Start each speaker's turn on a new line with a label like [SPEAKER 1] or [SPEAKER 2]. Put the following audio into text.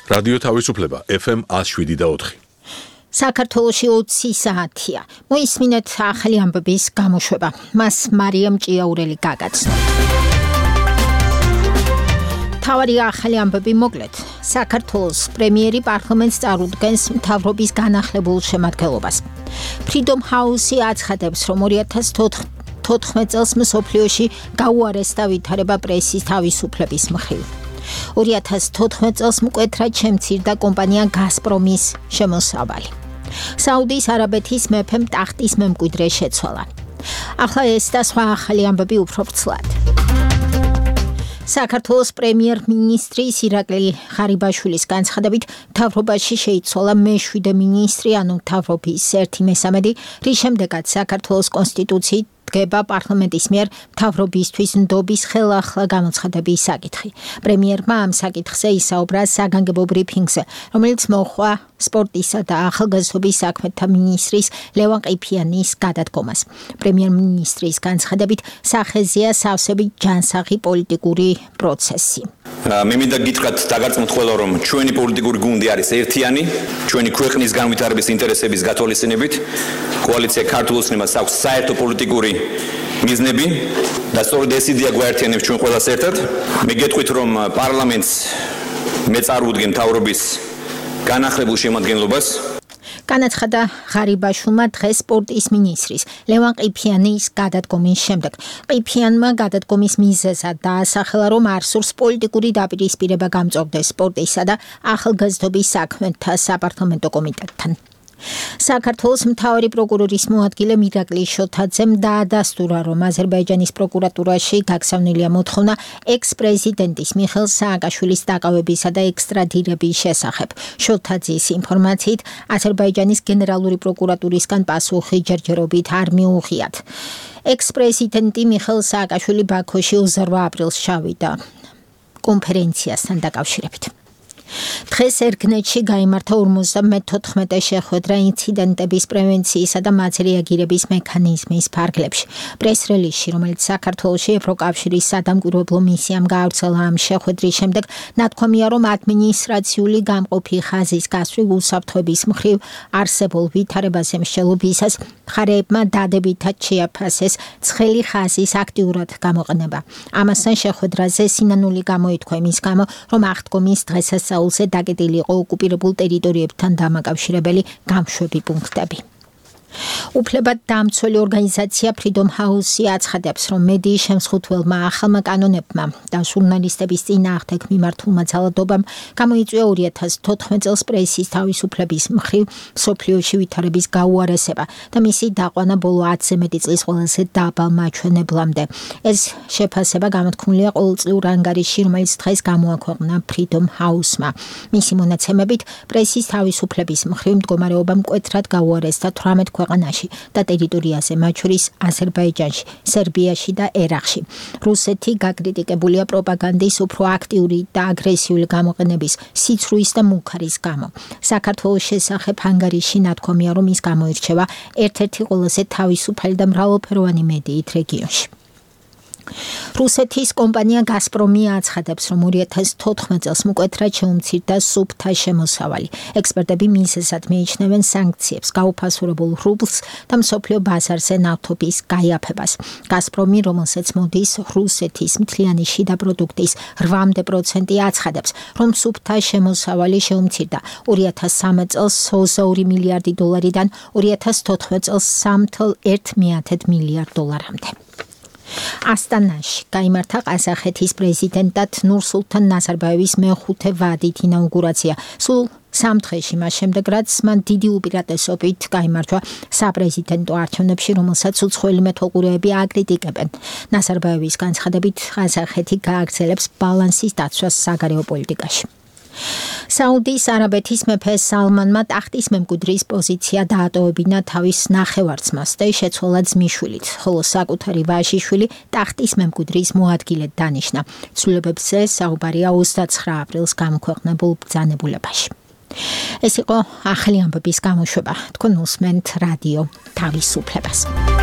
[SPEAKER 1] რადიო თავისუფლება FM 107.4.
[SPEAKER 2] საქართველოში 20 საათია. მოისმინეთ ახალი ამბების გამოშვება. მას მარიამ ჭიაურელი გაგაცნო. თავარი ახალი ამბები მოკლედ. საქართველოს პრემიერი პარლამენტს წარუდგენს მთავრობის განახლებულ შემადგენლობას. Freedom House-ი აცხადებს, რომ 2014 წელს მსოფლიოში გაუარესდა ვითარება პრესის თავისუფლების მხრივ. 2014 წელს მკვეთრად შემცირდა კომპანია გაზპრომის შემოსავალი. საუდის არაბეთის მეფემ ტახტის მემკვიდრე შეცვალა. ახლა ეს და სხვა ახალი ამბები უფრო ვრცლად. საქართველოს პრემიერ-მინისტრის ირაკლი ღარიბაშვილის განცხადებით, მთავრობაში შეიცვალა მე-7 მინისტრი, ანუ მთავრობის 1/3, რის შემდეგაც საქართველოს კონსტიტუციით დგება პარლამენტის მიერ მთავრობისთვის ნდობის ხელახლა გამოცხადების საკითხი. პრემიერმა ამ საკითხზე ისაუბრა საგანგებო ბრიფინგზე, რომელიც მოჰყვა სპორტისა და ახალგაზრდობის საქმეთა მინისტრის ლევან ყიფიანის გადადგომას. პრემიერ-მინისტრის განცხადებით, სახეზეა სავსებით ჯანსაღი პოლიტიკური პროცესი.
[SPEAKER 3] მე მინდა გითხრათ დაგარწმუნდ ყველა, რომ ჩვენი პოლიტიკური გუნდი არის ერთიანი, ჩვენი ქვეყნის განვითარების ინტერესების გათვალისწინებით. კოალიცია ქართულ ოცნებას აქვს საერთო პოლიტიკური მიზნები და სწორედ ეს იდეა გვაერთიანებს ჩვენ ყველას ერთად. მე გეტყვით, რომ პარლამენტს მე წარუდგენ მთავრობის განახლებულ შემადგენლობას.
[SPEAKER 2] განაცხადა ღარიბაშვილმა დღეს სპორტის მინისტრის ლევან ყიფიანის გადადგომის შემდეგ. ყიფიანმა გადადგომის მიზეზად დაასახელა, რომ არ სურს პოლიტიკური დაპირისპირება გამწვავდეს სპორტისა და ახალგაზრდობის საქმეთა საპარლამენტო კომიტეტთან. საქართველოს მთავარი პროკურორის მოადგილე მირაკლი შოთაძემ დაადასტურა, რომ აზერბაიჯანის პროკურატურაში გაგზავნილია მოთხოვნა ექს-პრეზიდენტის მიხეილ სააკაშვილის დაკავებისა და ექსტრადირების შესახებ. შოთაძის ინფორმაციით, აზერბაიჯანის გენერალური პროკურატურისგან პასუხი ჯერჯერობით არ მიუღიათ. ექს-პრეზიდენტი მიხეილ სააკაშვილი ბაქოში 28 აპრილს ჩავიდა კონფერენციასთან დაკავშირებით. დღეს ერგნეთში გაიმართა 54 შეხვედრა ინციდენტების პრევენციისა და მათი რეაგირების მექანიზმის ფარგლებში. პრეს-რელიზში, რომელიც საქართველოში ევროკავშირის სადამკვირვებლო მისიამ გაავრცელა ამ შეხვედრის შემდეგ, ნათქვამია, რომ ადმინისტრაციული გამყოფი ხაზის გასწვრივ უსაფრთხოების მხრივ არსებულ ვითარებაზე მსჯელობისას მხარეებმა დადებითად შეაფასეს ცხელი ხაზის აქტიურად გამოყენება. ამასთან შეხვედრაზე სინანული გამოითქვა იმის გამო, რომ აღდგომის დღესასწაულზე დაკეტილი იყო ოკუპირებულ ტერიტორიებთან დამაკავშირებელი გამშვები პუნქტები. უფლებადდამცველი ორგანიზაცია Freedom House-ი აცხადებს, რომ მედიის შემსხუთველმა ახალმა კანონებმა და ჟურნალისტების წინააღმდეგ მიმართულმა ძალადობამ გამოიწვია 2014 წელს პრესის თავისუფლების მხრივ მსოფლიოში ვითარების გაუარესება და მისი დაყვანა ბოლო 10-ზე მეტი წლის ყველაზე დაბალ მაჩვენებლამდე. ეს შეფასება გამოთქმულია ყოველწლიურ ანგარიშში, რომელიც დღეს გამოაქვეყნა Freedom House-მა. მისი მონაცემებით, პრესის თავისუფლების მხრივ მდგომარეობა მკვეთრად გაუარესდა 18 ქვეყანაში და ტერიტორიაზე, მათ შორის აზერბაიჯანში, სერბიაში და ერაყში. რუსეთი გაკრიტიკებულია პროპაგანდის უფრო აქტიური და აგრესიული გამოყენების, სიცრუის და მუქარის გამო. საქართველოს შესახებ ანგარიში ნათქვამია, რომ ის გამოირჩევა ერთ-ერთი ყველაზე თავისუფალი და მრავალფეროვანი მედიით რეგიონში. რუსეთის კომპანია გაზპრომი აცხადებს, რომ 2014 წელს მკვეთრად შეუმცირდა სუფთა შემოსავალი. ექსპერტები მიზეზად მიიჩნევენ სანქციებს, გაუფასურებულ რუბლს და მსოფლიო ბაზარზე ნავთობის გაიაფებას. გაზპრომი, რომელსაც მოდის რუსეთის მთლიანი შიდა პროდუქტის 8% აცხადებს, რომ სუფთა შემოსავალი შეუმცირდა 2003 წელს 22 მილიარდი დოლარიდან 2014 წელს 3,1 მილიარდ დოლარამდე. ასტანაში გაიმართა ყაზახეთის პრეზიდენტად ნურსულთან ნაზარბაევის მეხუთე ვადით ინაუგურაცია. სულ 3 დღეში მას შემდეგ, რაც მან დიდი უპირატესობით გაიმარჯვა საპრეზიდენტო არჩევნებში, რომელსაც უცხოელი მეთვალყურეები აკრიტიკებენ. ნაზარბაევის განცხადებით, ყაზახეთი გააგრძელებს ბალანსის დაცვას საგარეო პოლიტიკაში. საუდის არაბეთის მეფე სალმანმა ტახტის მემკვიდრის პოზიცია დაატოვებინა თავის ნახევარ-ძმას და შეცვალა ძმისშვილით, ხოლო საკუთარი ვაჟიშვილი ტახტის მემკვიდრის მოადგილედ დანიშნა. ცვლილებებზე საუბარია 29 აპრილს გამოქვეყნებულ ბრძანებულებაში. ეს იყო ახალი ამბების გამოშვება. თქვენ უსმენთ რადიო თავისუფლებას.